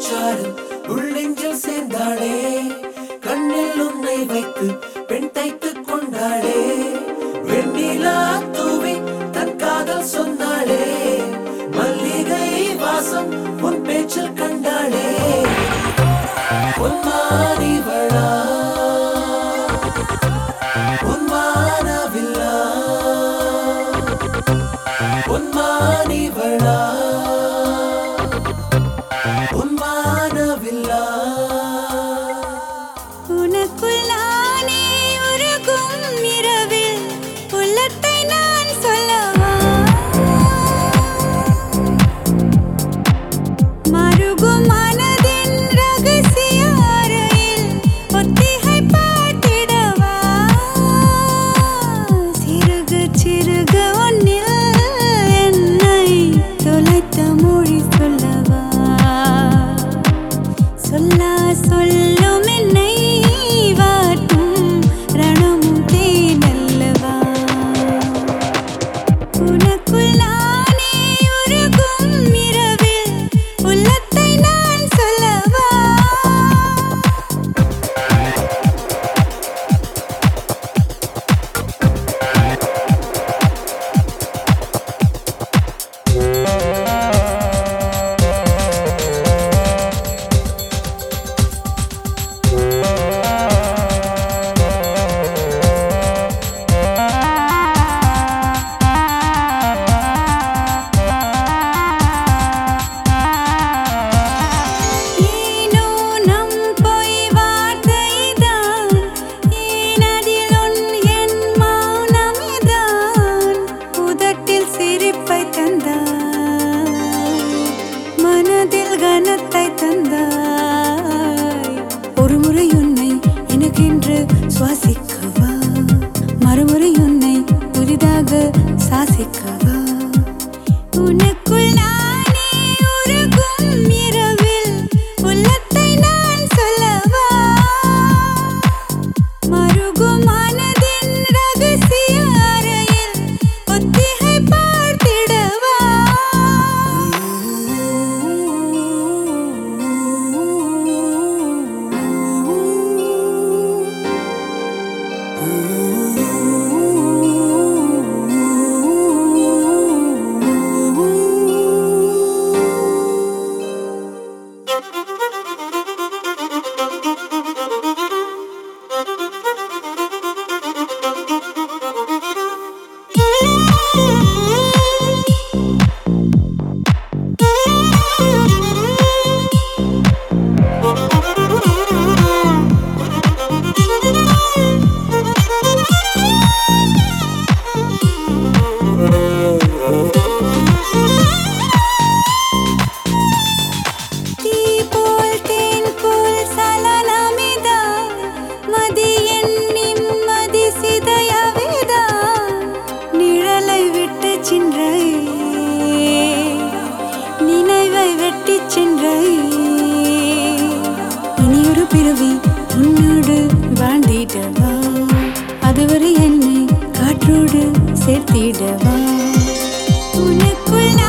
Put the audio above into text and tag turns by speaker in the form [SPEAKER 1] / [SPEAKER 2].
[SPEAKER 1] சாறு உள்ளெஞ்சில் சேர்ந்தாளே கண்ணில் உன்னை வைத்து பெண் தைத்துக் கொண்டாளே வெண்ணிலா தூவி தன் காதல் சொன்னாளே மல்லிகை வாசம் உன் பேச்சில் கண்டாளே பொன்மானிவளா பொன்மானவில்லா பொன்மானிவளா பொன்மானவில்லா
[SPEAKER 2] உனக்குள் நானே உருகும் இரவில் உள்ளத்தை நான் சொல்லவா மருகும் மனதின் ரகசிய அறையில் ஒத்திகை பார்த்திடவா சிறுக சிறுக ஒன்னில் என்னை தொலைத்த மொழி சொல்லவா சொல்லா சொல்லும் என்னை வாட்டும் ரணமும் தேனல்லவா உனக்குள் நானே உருகும் இரவில் உள்ளத்தை நான் சொல்லவா ஏனோ நம் பொய் வார்த்தைதான் ஏனதில் உன் என் மௌனமிதான் உதட்டில் சிரிப்பை தந்தாய் மனதில் கனத்தை தந்தாய் ஒருமுறை உன்னை எனக்கென்று சுவாசிக்கவா மறுமுறை உன்னை புதிதாக சாசிக்கவா உனக்குள் நானே உருகும் இரவில் உள்ளத்தை நான் சொல்லவா மருகும் மனதின் ரகசிய அறையில் ஒத்திகை பார்த்திடவா தீ போல் தேன் போல் சலனமிதான் மதி என் நிம்மதி சிதையவிதான் நிழலை விட்டு சென்றை நினைவை வெட்டி சென்றை இனியொரு பிறவி உன்னோடு வாழ்ந்திடவா அதுவரை என்னை காற்றோடு சேர்த்திடவா உனக்குள்